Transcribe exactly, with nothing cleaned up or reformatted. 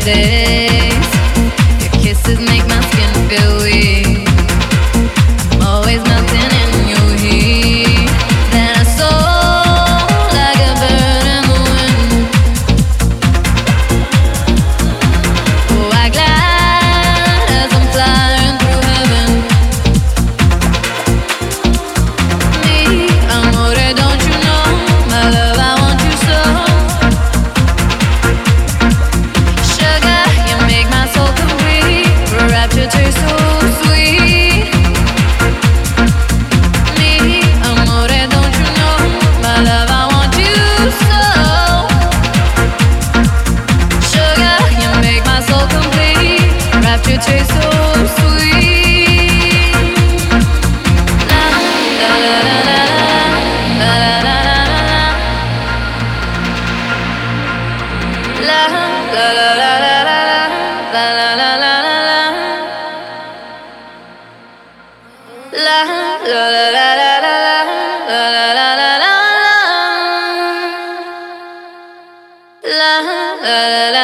days. Your kisses make my skin feel weak. I'm always melting in your heat. Then I soar like a bird in the wind. Oh, I glide as I'm flying through heaven. Me, amore, don't you know? My love, I want you so. Sugar, you make my soul complete. Rapture tastes so sweet. Me, amore, don't you know? My love, I want you so. Sugar, you make my soul complete. Rapture tastes so sweet. La la la la la la la la la la la la la la la la la la la La la la la la la la la la la la la la la la